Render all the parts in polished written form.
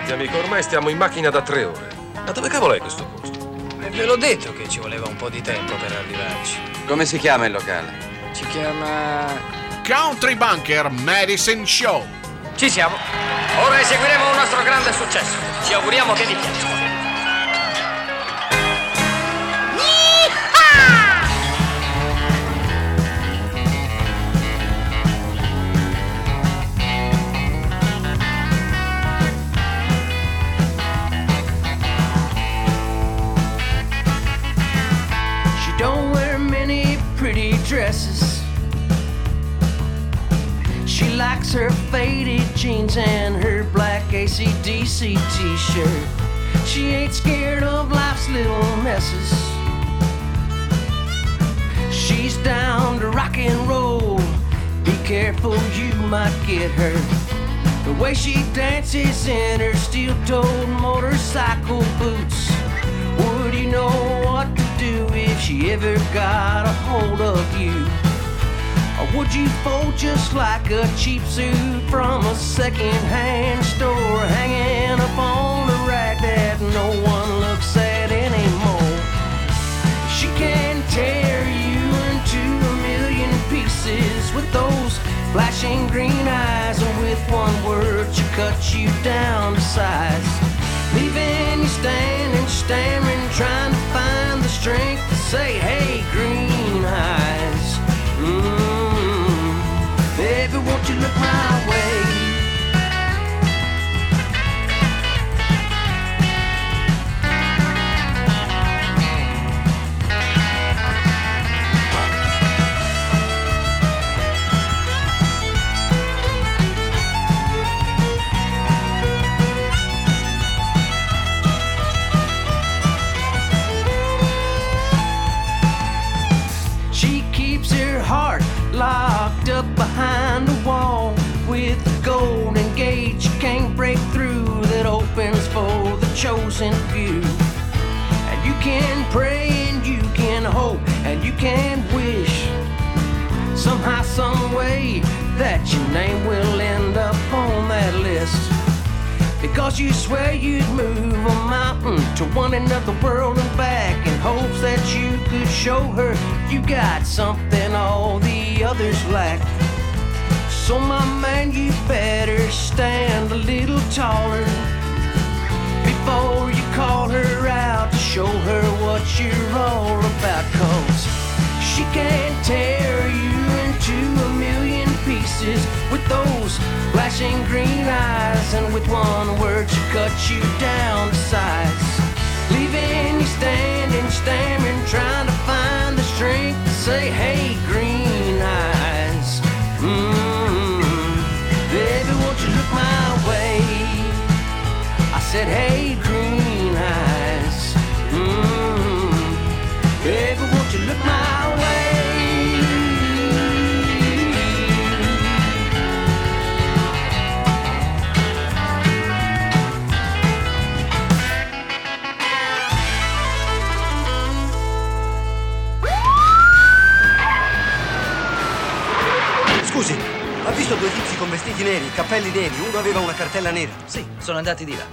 Senti amico, ormai stiamo in macchina da 3 ore. Ma dove cavolo è questo posto? Ve l'ho detto che ci voleva un po' di tempo per arrivarci. Come si chiama il locale? Si chiama... Country Bunker Medicine Show. Ci siamo. Ora eseguiremo un nostro grande successo. Ci auguriamo che vi piaccia. Don't wear many pretty dresses. She likes her faded jeans and her black AC/DC t-shirt. She ain't scared of life's little messes. She's down to rock and roll. Be careful, you might get hurt. The way she dances in her steel-toed motorcycle boots. Would you know what to do if she ever got a hold of you? Or would you fold just like a cheap suit from a second-hand store, hanging up on a rack that no one looks at anymore? She can tear you into a million pieces with those flashing green eyes, and with one word she cuts you down to size, leaving you standing, staring, trying to find the strength to say, hey, green eyes, baby, won't you look my way? Locked up behind a wall with a golden gate you can't break through, that opens for the chosen few. And you can pray and you can hope and you can wish, somehow, some way, that your name will end up on that list. Because you swear you'd move a mountain to one end of the world and back, in hopes that you could show her you got something all the others lack. So my man, you better stand a little taller before you call her out to show her what you're all about. 'Cause she can tear you into a million pieces with those flashing green eyes, and with one word she cuts you down to size, leaving you standing, staring, trying to find the strength to say, hey, green eyes, baby, won't you look my way? I said, hey, green eyes, baby, won't you look my way? Scusi, ha visto due tizi con vestiti neri, cappelli neri, uno aveva una cartella nera? Sì, sono andati di là.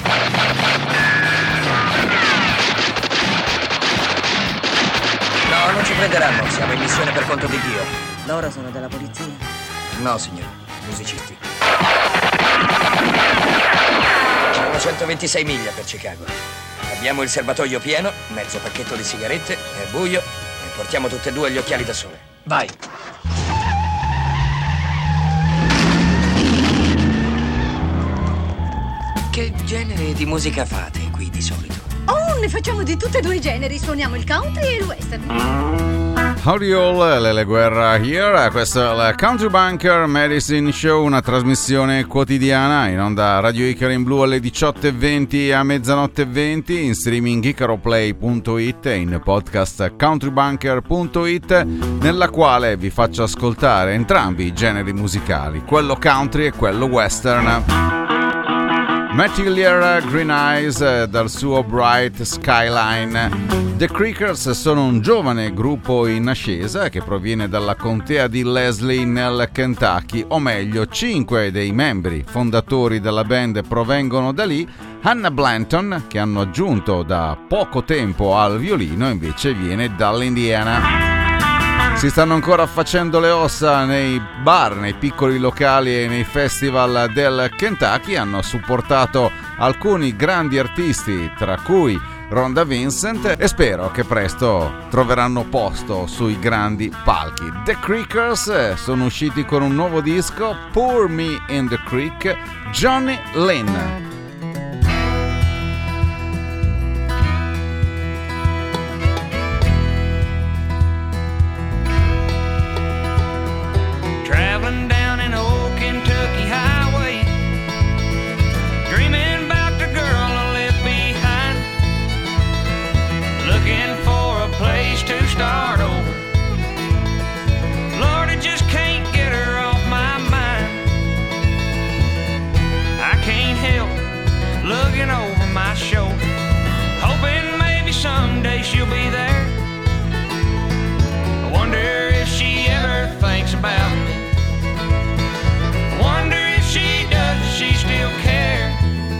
No, non ci prenderanno, siamo in missione per conto di Dio. Loro sono della polizia? No, signore, musicisti. Sono 126 miglia per Chicago. Abbiamo il serbatoio pieno, mezzo pacchetto di sigarette, è buio e portiamo tutte e due gli occhiali da sole. Vai! Che genere di musica fate qui di solito? Oh, ne facciamo di tutti e due i generi. Suoniamo il country e il western. Howdy all, Lele Guerra here. Questo è il Country Bunker Medicine Show, una trasmissione quotidiana in onda Radio Icaro in blu alle 18:20 a mezzanotte 20, in streaming icaroplay.it e in podcast countrybunker.it, nella quale vi faccio ascoltare entrambi i generi musicali, quello country e quello western. Material Green Eyes dal suo Bright Skyline. The Creakers sono un giovane gruppo in ascesa che proviene dalla contea di Leslie nel Kentucky, o meglio 5 dei membri fondatori della band provengono da lì. Hannah Blanton, che hanno aggiunto da poco tempo al violino, invece viene dall'Indiana. Si stanno ancora facendo le ossa nei bar, nei piccoli locali e nei festival del Kentucky. Hanno supportato alcuni grandi artisti, tra cui Rhonda Vincent, e spero che presto troveranno posto sui grandi palchi. The Creakers sono usciti con un nuovo disco, Pour Me in the Creek, Johnny Lynn. Start over. Lord, I just can't get her off my mind. I can't help looking over my shoulder, hoping maybe someday she'll be there. I wonder if she ever thinks about me. I wonder if she does, does she still care?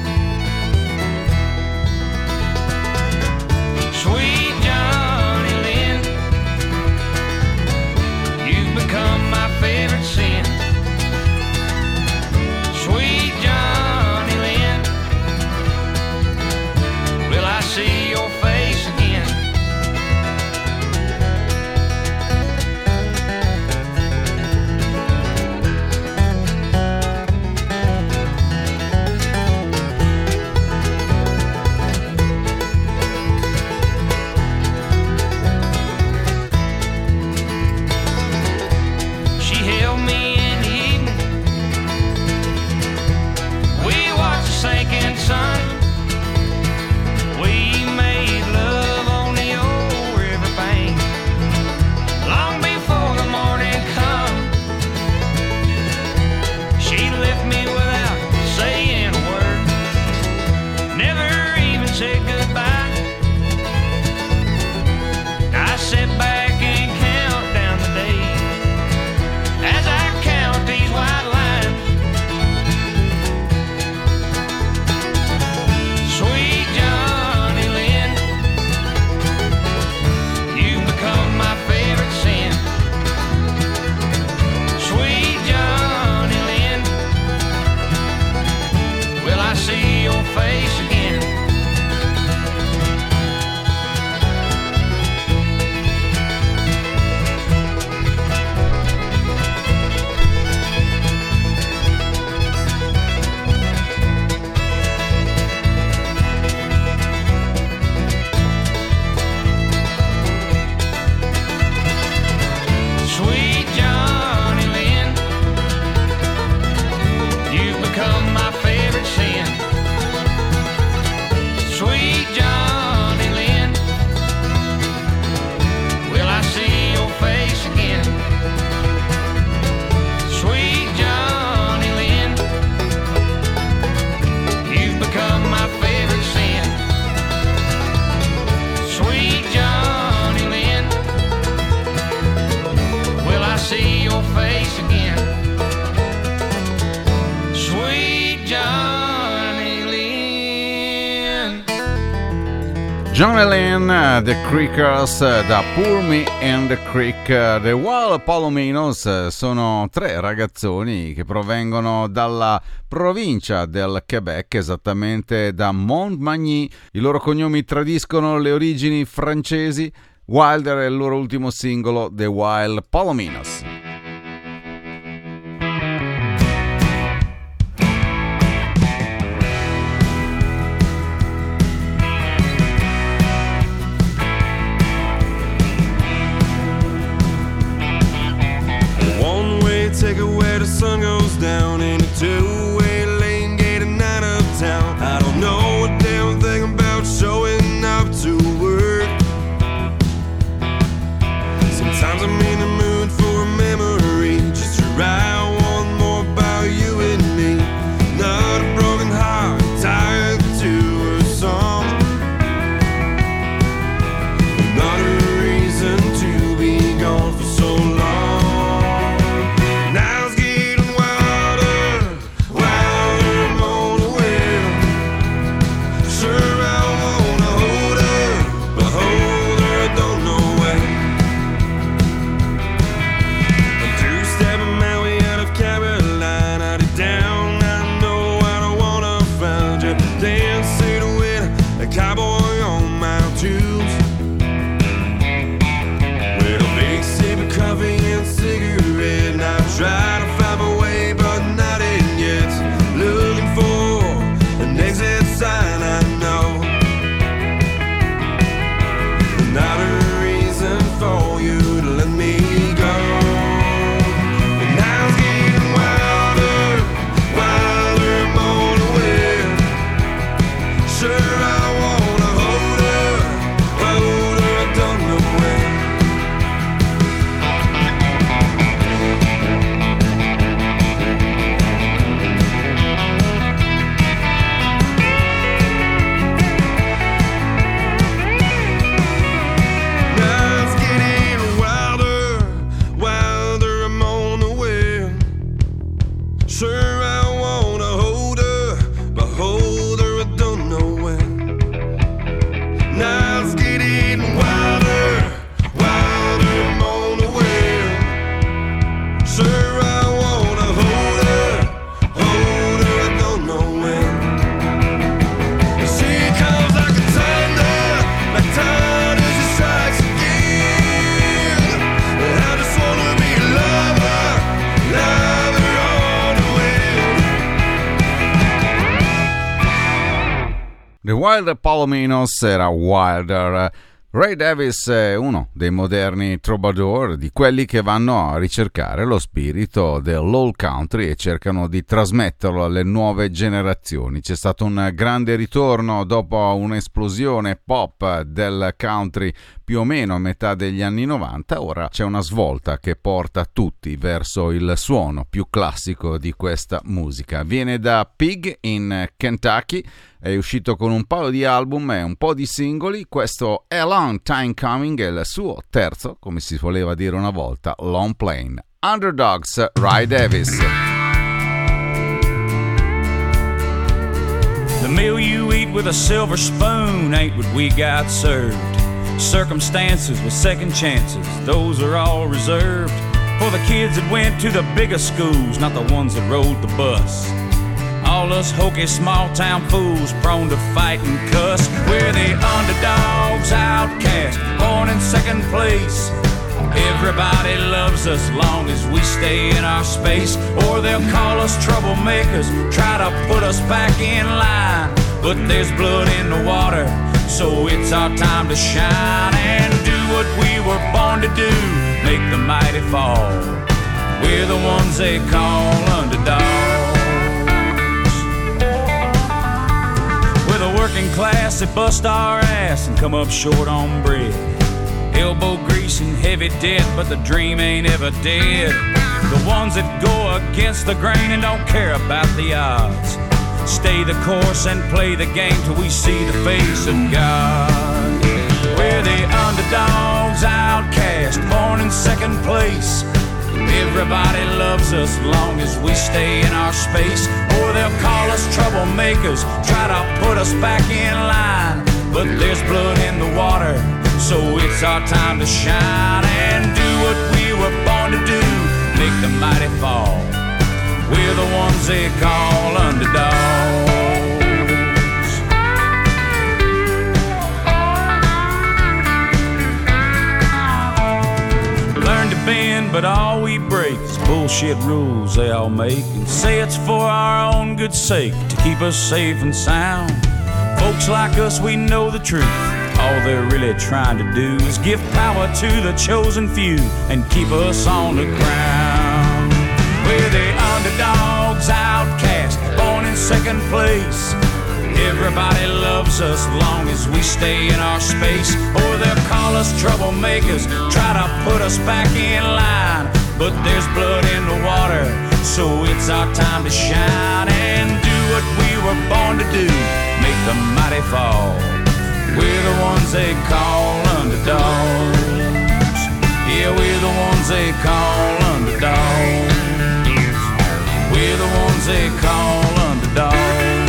Sweet Johnny Lynn, you've become my favorite sin. Sweet Johnny Lynn, will I see your face again? Sinking sun, we made love on the old river bank long before the morning come. She left me without saying a word, never even said goodbye. I sit back and count down the days as I count these white lines. Sweet Johnny Lynn, you've become my favorite sin. Sweet Johnny Lynn, will I see your face again? Sweet Johnny Lynn, you've become my favorite sin. Sweet Johnny Lynn, will I see your face again? Sweet Johnny Lynn, you've become my favorite sin. Sweet Johnny Lynn, will I see your face again? Sweet Johnny Lynn. Johnny Lynn, The Creakers, da Pour Me in the Creek. The Wild Palominos sono tre ragazzoni che provengono dalla provincia del Quebec, esattamente da Montmagny. I loro cognomi tradiscono le origini francesi. Wilder è il loro ultimo singolo, The Wild Palominos. One way ticket where the sun goes down, and a two-way lane getting out of town. I don't know a damn thing about showing up to work. Sometimes I'm in the mood for a minute. tan silhouette, a cowboy on my tubes. With a big sip of coffee and cigarette, and I'm trying to find my way, but not in yet. Looking for an exit sign, I know. Not a reason for you to let me go. And now it's getting wilder, wilder, more to win. Sure, I wanna hold her, I don't know when. Now it's getting wilder, wilder, I'm on the way. Sure, I wanna hold her, but hold her, I don't know when. Now it's getting wilder, wilder, I'm on the way. Sure, I wanna hold her, I don't know when. She comes like a thunder as it strikes again. I just wanna be a lover, lover on the wind. The Wild Palominos era Wilder. Ray Davis è uno dei moderni troubadour, di quelli che vanno a ricercare lo spirito dell'old country e cercano di trasmetterlo alle nuove generazioni. C'è stato un grande ritorno dopo un'esplosione pop del country più o meno a metà degli anni 90, ora c'è una svolta che porta tutti verso il suono più classico di questa musica. Viene da Pig in Kentucky, è uscito con un paio di album e un po' di singoli. Questo è Long Time Coming, è il suo terzo, come si voleva dire una volta, long plane. Underdogs, Ray Davis. The meal you eat with a silver spoon ain't what we got served. Circumstances with second chances, those are all reserved for the kids that went to the biggest schools, not the ones that rode the bus. All us hokey small town fools prone to fight and cuss. We're the underdogs, outcast, born in second place. Everybody loves us long as we stay in our space, or they'll call us troublemakers, try to put us back in line. But there's blood in the water, so it's our time to shine and do what we were born to do, make the mighty fall. We're the ones they call underdogs. We're the working class that bust our ass and come up short on bread. Elbow grease and heavy debt, but the dream ain't ever dead. The ones that go against the grain and don't care about the odds. Stay the course and play the game till we see the face of God. We're the underdogs, outcast, born in second place. Everybody loves us long as we stay in our space, or they'll call us troublemakers, try to put us back in line. But there's blood in the water, so it's our time to shine and do what we were born to do, make the mighty fall. We're the ones they call underdogs. Learn to bend, but all we break is bullshit rules they all make, and say it's for our own good sake, to keep us safe and sound. Folks like us, we know the truth. All they're really trying to do is give power to the chosen few and keep us on the ground. We're the underdogs, outcast, born in second place. Everybody loves us long as we stay in our space, or they'll call us troublemakers, try to put us back in line. But there's blood in the water, so it's our time to shine and do what we were born to do, make the mighty fall. We're the ones they call underdogs. Yeah, we're the ones they call underdogs. We're the ones they call underdogs.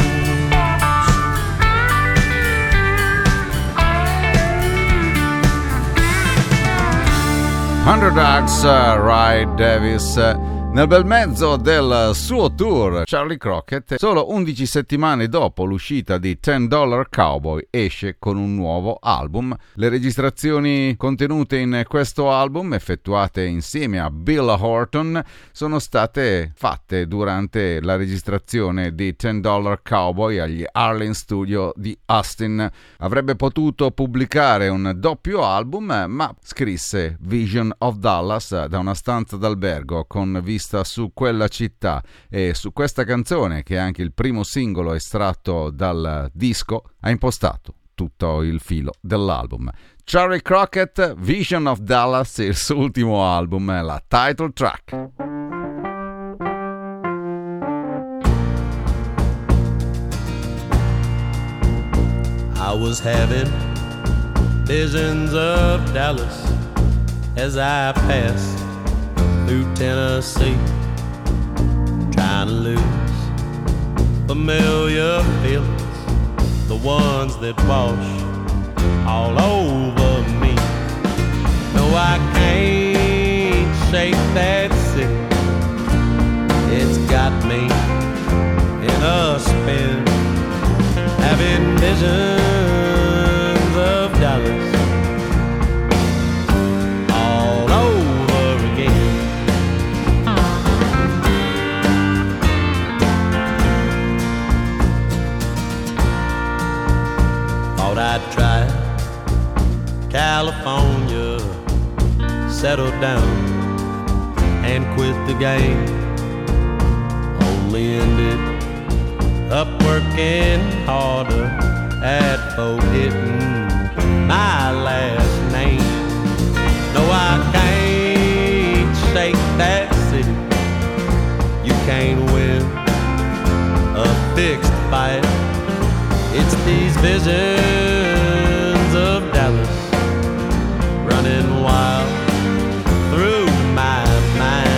Underdogs, Ray Davis. Nel bel mezzo del suo tour, Charlie Crockett, solo 11 settimane dopo l'uscita di $10 Cowboy, esce con un nuovo album. Le registrazioni contenute in questo album, effettuate insieme a Bill Horton, sono state fatte durante la registrazione di $10 Cowboy agli Arlen Studio di Austin. Avrebbe potuto pubblicare un doppio album, ma scrisse Vision of Dallas da una stanza d'albergo con vista su quella città, e su questa canzone, che è anche il primo singolo estratto dal disco, ha impostato tutto il filo dell'album. Charlie Crockett, Vision of Dallas, il suo ultimo album, la title track. I was having visions of Dallas as I passed through Tennessee, trying to lose familiar feelings, the ones that wash all over me. No, I can't shake that city, it's got me in a spin, having visions of Dallas all over again. Thought I'd try California, settle down and quit the game. Only ended up working harder at forgetting my last name. No, I can't shake that city, you can't win a fixed fight. It's these visions of Dallas running wild through my mind.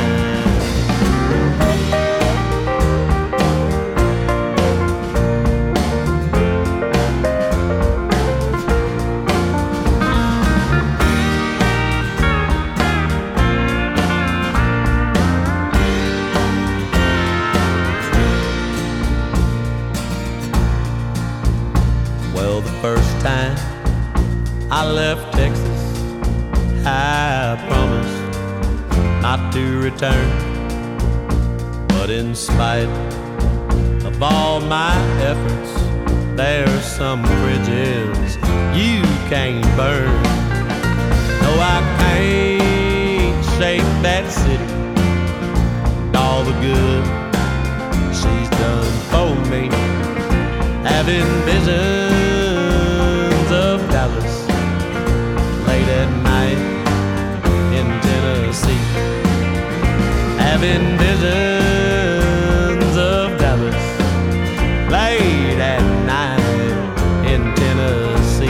First time I left Texas, I promised not to return. But in spite of all my efforts, there's some bridges you can't burn. No, I can't shake that city, all the good she's done for me. Having visions of Dallas late at night in Tennessee, having visions of Dallas late at night in Tennessee.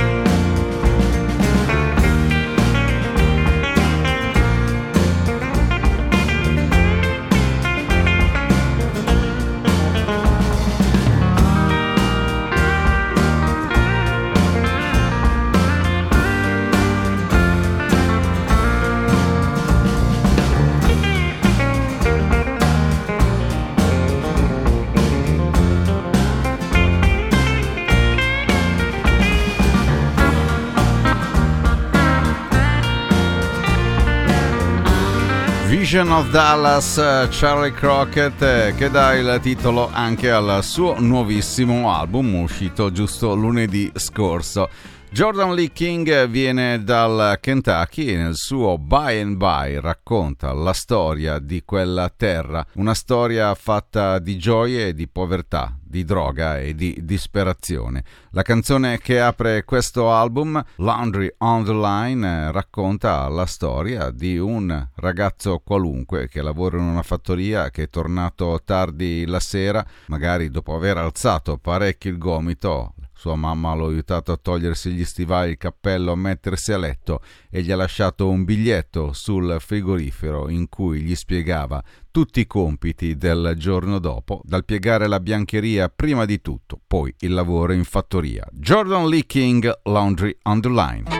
Vision of Dallas, Charlie Crockett, che dà il titolo anche al suo nuovissimo album uscito giusto lunedì scorso. Jordan Lee King viene dal Kentucky e nel suo By and By racconta la storia di quella terra, una storia fatta di gioie e di povertà, di droga e di disperazione. La canzone che apre questo album, Laundry on the Line, racconta la storia di un ragazzo qualunque che lavora in una fattoria, che è tornato tardi la sera, magari dopo aver alzato parecchio il gomito. Sua mamma l'ha aiutato a togliersi gli stivali, il cappello, a mettersi a letto e gli ha lasciato un biglietto sul frigorifero in cui gli spiegava tutti i compiti del giorno dopo, dal piegare la biancheria prima di tutto, poi il lavoro in fattoria. Jordan Lee King, Laundry on the Line.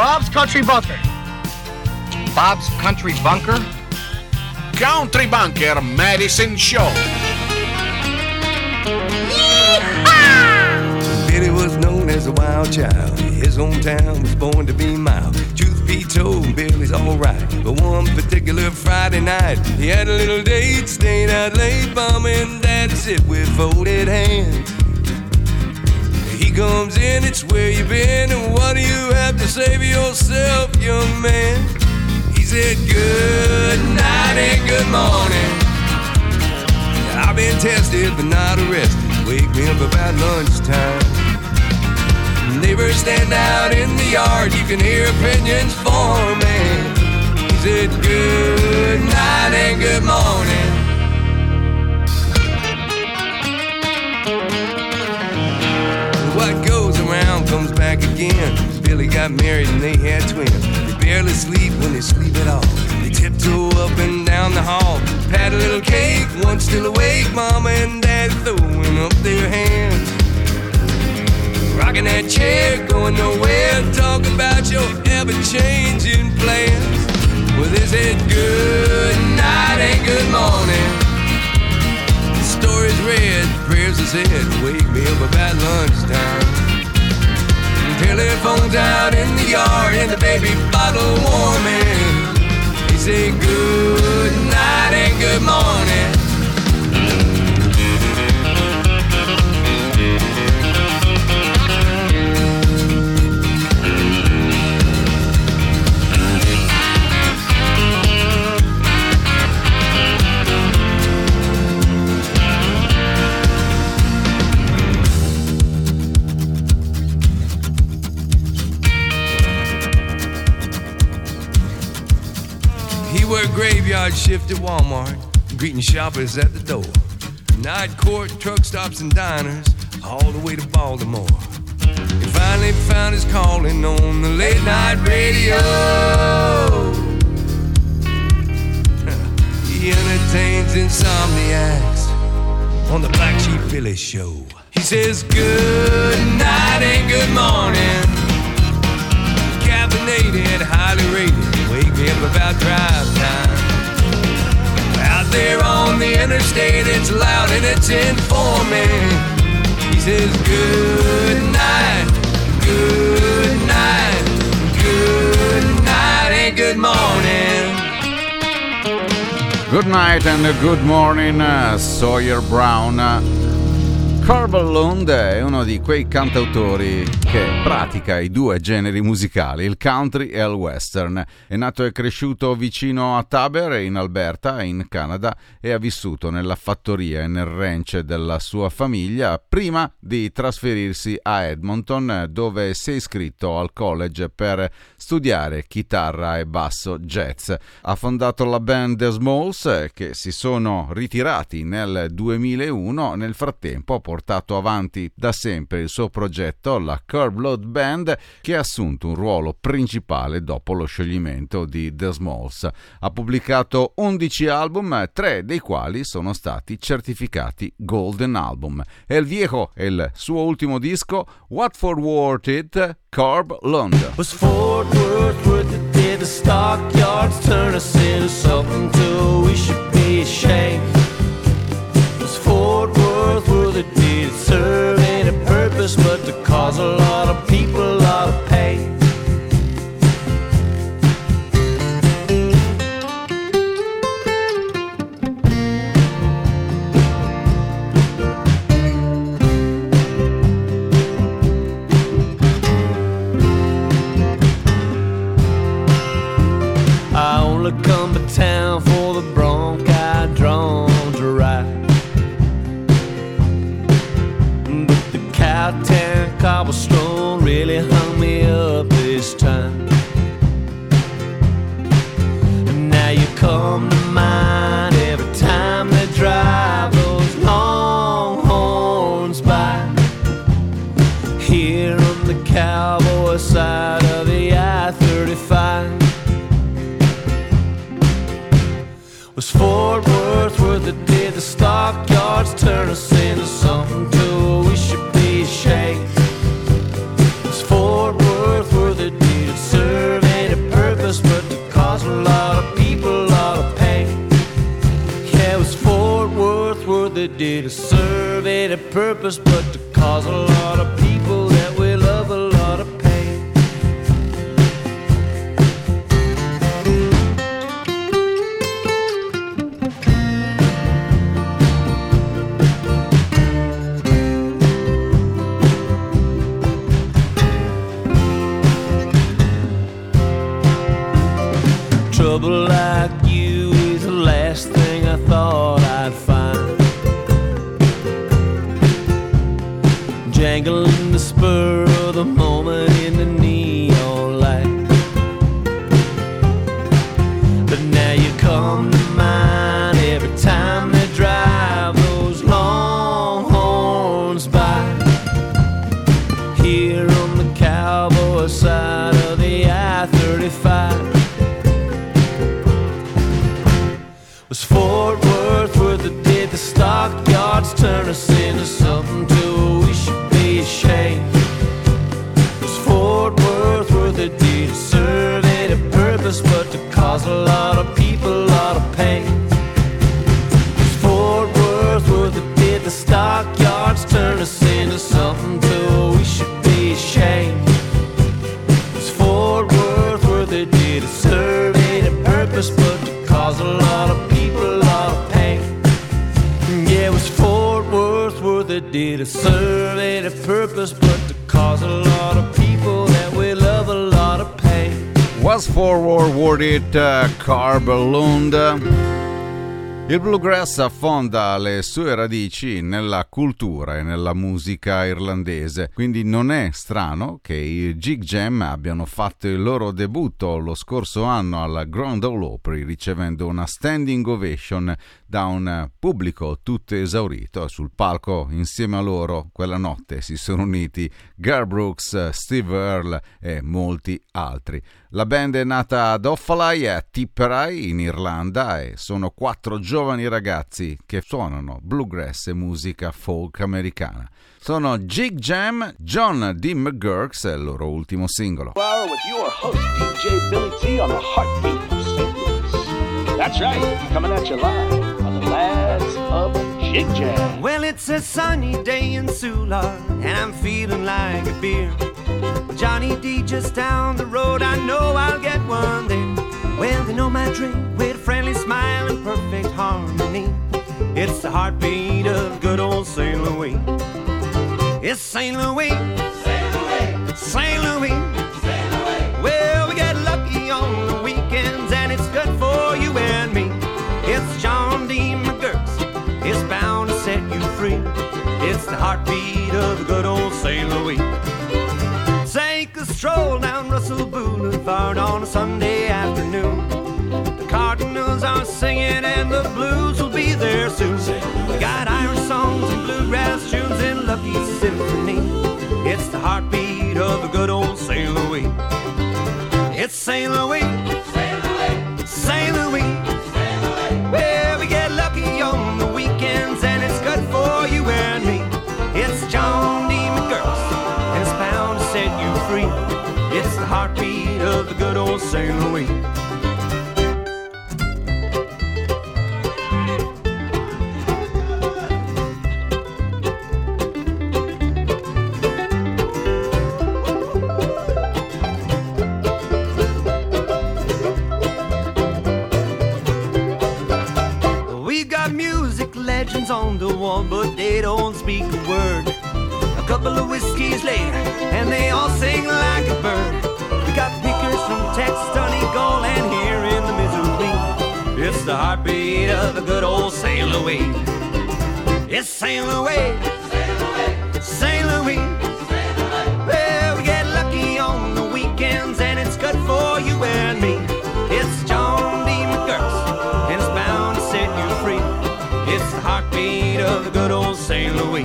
Bob's Country Bunker. Bob's Country Bunker? Country Bunker Medicine Show. Billy was known as a wild child. His hometown was born to be mild. Truth be told, Billy's alright. But one particular Friday night, he had a little date, staying out late. Mom and Dad sit with folded hands. He comes in, it's where you been, and what do you have to say for yourself, young man? He said, good night and good morning. I've been tested but not arrested. Wake me up about lunchtime. Neighbors stand out in the yard, you can hear opinions forming. He said, good night and good morning. What goes around comes back again. Billy got married and they had twins. They barely sleep when they sleep at all. They tiptoe up and down the hall, pat a little cake, one still awake. Mama and Dad throwing up their hands, rocking that chair, going nowhere, talking about your ever-changing plans. Well, they said good night and good morning. The story's read, prayers are said, wake me up about lunchtime. Telephone's out in the yard and the baby bottle warming. They say good night and good morning. Worked graveyard shift at Walmart, greeting shoppers at the door. Night court, truck stops and diners, all the way to Baltimore. He finally found his calling on the late night radio. He entertains insomniacs on the Black Sheep Billy Show. He says good night and good morning. Caffeinated, highly rated, wake me up about drive time. Out there on the interstate, it's loud and it's informing. He says good night, good night, good night and good morning. Good night and good morning, Sawyer Brown. Corbin Lund è uno di quei cantautori che pratica i due generi musicali, il country e il western. È nato e cresciuto vicino a Taber, in Alberta, in Canada, e ha vissuto nella fattoria e nel ranch della sua famiglia prima di trasferirsi a Edmonton, dove si è iscritto al college per studiare chitarra e basso jazz. Ha fondato la band The Smalls, che si sono ritirati nel 2001. Nel frattempo ha portato avanti da sempre il suo progetto, la Curb Load Band, che ha assunto un ruolo principale dopo lo scioglimento di The Smalls. Ha pubblicato 11 album, 3 dei quali sono stati certificati Golden Album. El Viejo è il suo ultimo disco, What For Worth It, Curb Lund. Was Fort Worth it? Did the stockyards turn us into something till we should be ashamed? Was Fort Worth it? Did it serve any purpose but to cause a lot of people a lot of pain? I only come to town for the bronchi drawn to ride, but the Cowtown cobblestone really hung me up this time. And now you come to mind every time they drive those longhorns by, here on the cowboy side of the I-35. Was Fort Worth it? Did the stockyards turn us into something till we should be ashamed? Was Fort Worth it? Did it serve did serve a purpose, but to cause a lot of people that we love a lot of pain. Trouble like you is the last thing I thought I'd find. Jangling the spur of the moment in the neon light. But now you come to mind every time they drive those longhorns by. Here on the cowboy side of the I-35. Was Fort Worth where they did the stockyards turn us into something to we should be ashamed? Was Fort Worth where they did serve a purpose, but to cause a lot of people a lot of pain? Was Fort Worth where they did the stockyards turn us into something to we should be ashamed? Was Fort Worth where they did serve a purpose, but to cause a lot of people a lot of pain? Yeah, it was Fort Worth where they did serve a purpose, but to cause a lot of people that we love a lot of pain. Was Fort Worth worth it, Carl Lund? Il bluegrass affonda le sue radici nella cultura e nella musica irlandese, quindi non è strano che i Jig Jam abbiano fatto il loro debutto lo scorso anno al Grand Ole Opry, ricevendo una standing ovation da un pubblico tutto esaurito. Sul palco insieme a loro quella notte si sono uniti Garth Brooks, Steve Earle e molti altri. La band è nata ad Offaly a Tipperary in Irlanda e sono 4 giovani ragazzi che suonano bluegrass e musica folk americana. Sono Jig Jam, John D. McGurk è il loro ultimo singolo. With your host DJ Billy T on the heartbeat of St. Louis. That's right, coming at you live on the Lads of Jig Jam. Well, it's a sunny day in Soulard, and I'm feeling like a beer. Johnny D just down the road, I know I'll get one there. Well, they know my drink with a friendly smile and perfect harmony. It's the heartbeat of good old St. Louis. It's St. Louis, St. Louis, St. Louis. Well, we get lucky on the weekends, and it's good for you and me. It's John D. McGurk's, it's bound to set you free. It's the heartbeat of the good old St. Louis. Take a stroll down Russell Boulevard on a Sunday afternoon. The Cardinals are singing and the blues will be there soon. We got Irish songs and bluegrass tunes in Lucky Symphony. It's the heartbeat of the good old St. Louis. It's St. Louis, St. Louis, St. Louis. Well, we get lucky on the weekends and it's good for you and me. It's John D. McGurk, and it's bound to set you free. It's the heartbeat of the good old St. Louis. On the wall, but they don't speak a word. A couple of whiskeys later, and they all sing like a bird. We got pickers from Texas, Donegal, and here in the Missouri. It's the heartbeat of the good old St. Louis. It's St. Louis, St. Louis. Well, we get lucky on the weekends, and it's good for you and me. It's John D. McGurk, and it's bound to set you free. It's the heartbeat of the good old St. Louis.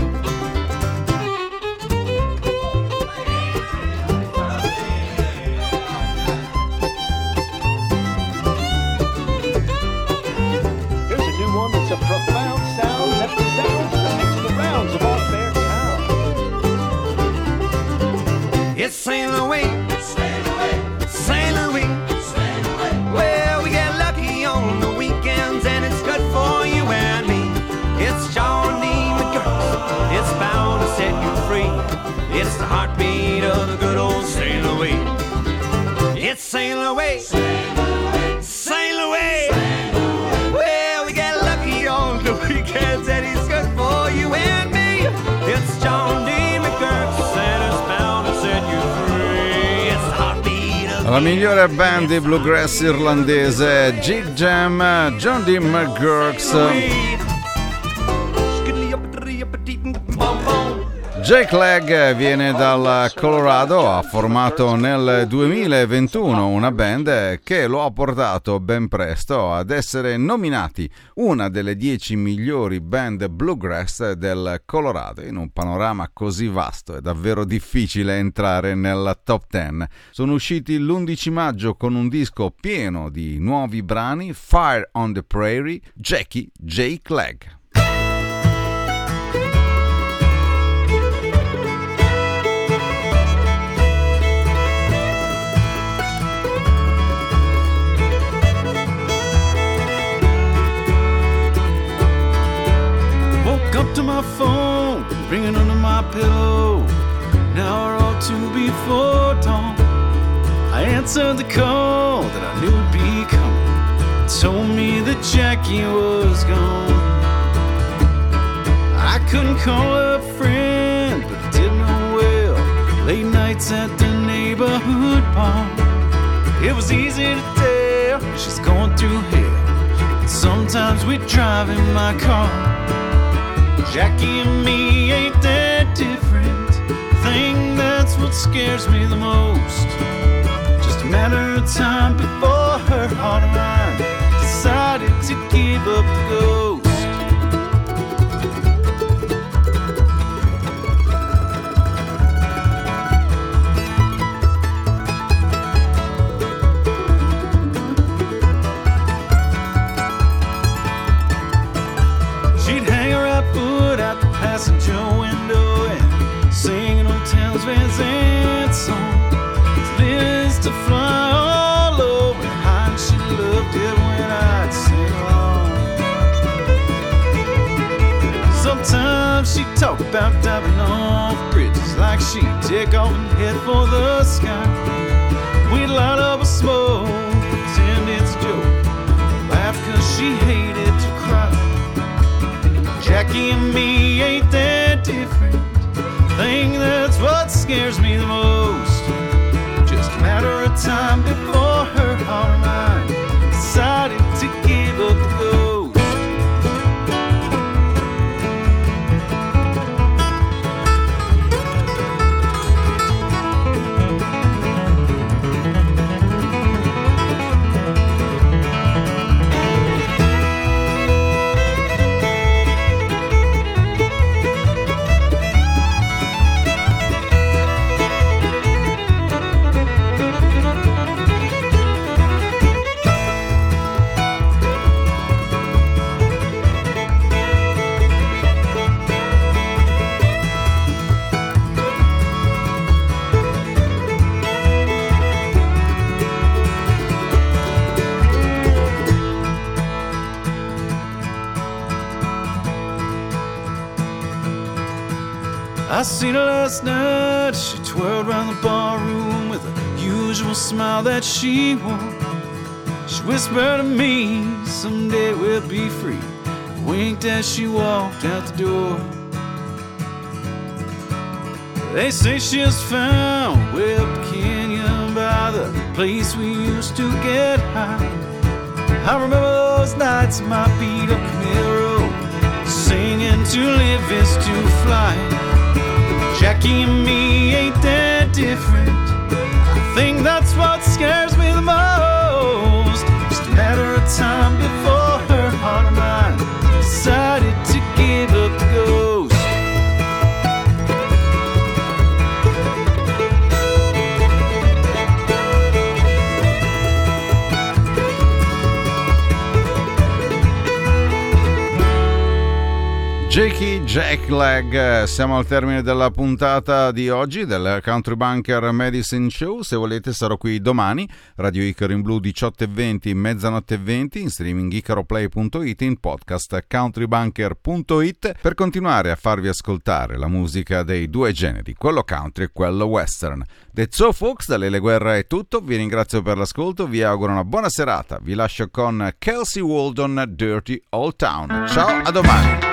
Here's a new one that's a profound sound that resounds that makes the rounds of our fair town. It's St. Louis, St. Louis, St. Louis. Well, we get lucky on the weekends, and it's good for you and me. It's John D. It's the heartbeat of the good old St. Louis. It's St. Louis. St. Louis. Well, we get lucky on the weekends and he's good for you and me. It's John D. McGurk and it's bound to set you free. It's the heartbeat of La migliore band di bluegrass irlandese, Jig Jam, John D. McGurk's. Jake Legg viene dal Colorado, ha formato nel 2021 una band che lo ha portato ben presto ad essere nominati una delle 10 migliori band bluegrass del Colorado. In un panorama così vasto è davvero difficile entrare nella top 10. Sono usciti l'11 maggio con un disco pieno di nuovi brani, Fire on the Prairie, Jake Legg. Up to my phone, ringing under my pillow. Now or ought to be before dawn. I answered the call that I knew would be coming. It told me that Jackie was gone. I couldn't call a friend, but I did know well. Late nights at the neighborhood bar. It was easy to tell she's going through hell. And sometimes we drive in my car. Jackie and me ain't that different. Thing that's what scares me the most. Just a matter of time before her heart of mine decided to give up the ghost. Passenger window and singing old Towns Van Zandt song. Liz to fly all over high, and she loved it when I'd sing along. Sometimes she'd talk about diving off bridges like she'd take off and head for the sky. We'd light up a smoke, pretend it's a joke, laugh 'cause she hated to cry. Jackie and me ain't that different. Thing that's what scares me the most. Just a matter of time before her heart of mine decided to give up the ghost. I seen her last night. She twirled around the barroom with the usual smile that she wore. She whispered to me, someday we'll be free. Winked as she walked out the door. They say she was found way up the canyon by the place we used to get high. I remember those nights in my beat-up Camaro, singing to live is to fly. Jackie and me ain't that different. I think that's what scares me the most. Just a matter of time before her heart of mine decided to give up the ghost. Jakey Jackleg. Siamo al termine della puntata di oggi del Country Bunker Medicine Show. Se volete sarò qui domani, Radio Icaro in Blu 18:20, mezzanotte e 20, in streaming icaroplay.it, in podcast countrybunker.it, per continuare a farvi ascoltare la musica dei due generi, quello country e quello western. That's all folks, da Lele Guerra è tutto, vi ringrazio per l'ascolto, vi auguro una buona serata, vi lascio con Kelsey Walden, Dirty Old Town. Ciao, a domani!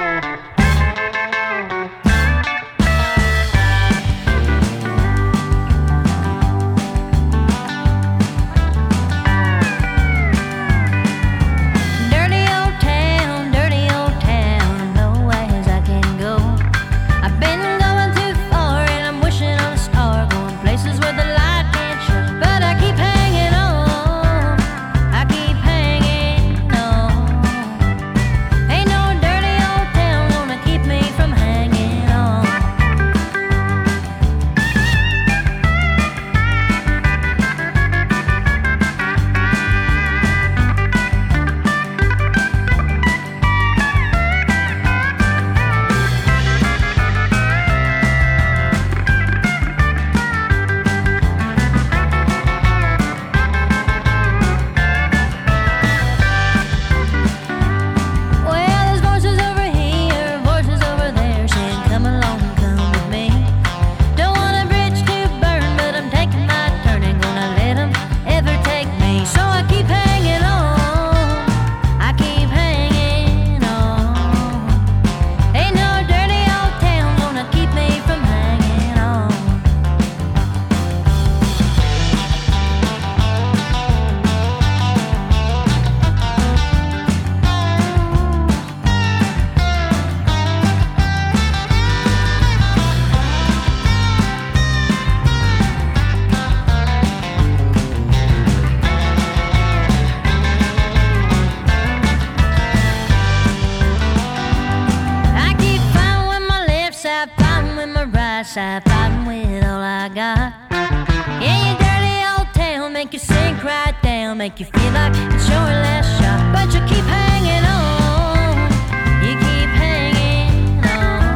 Side fighting with all I got. Yeah, your dirty old tail make you sink right down, make you feel like it's your last shot, but you keep hanging on. You keep hanging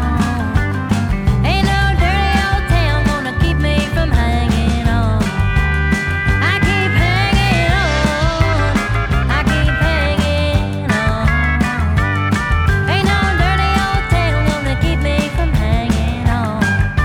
on. Ain't no dirty old tail gonna keep me from hanging on. I keep hanging on. I keep hanging on. Ain't no dirty old tail gonna keep me from hanging on.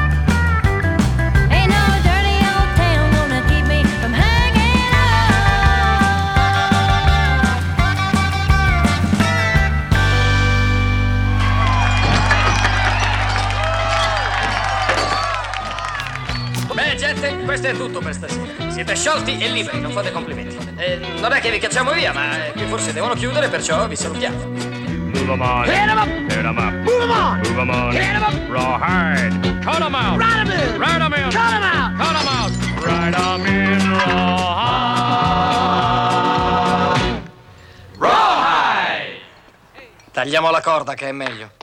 Questo è tutto per stasera. Siete sciolti e liberi, non fate complimenti. Non è che vi cacciamo via, ma qui forse devono chiudere, perciò vi salutiamo. Move 'em on. Hit 'em up. Hit 'em up. Move 'em on. Move 'em on. Hit 'em up. Rawhide. Cut 'em out. Ride 'em in. Ride 'em in. Cut 'em out. Cut 'em out. Ride 'em in. Rawhide. Rawhide. Tagliamo la corda che è meglio.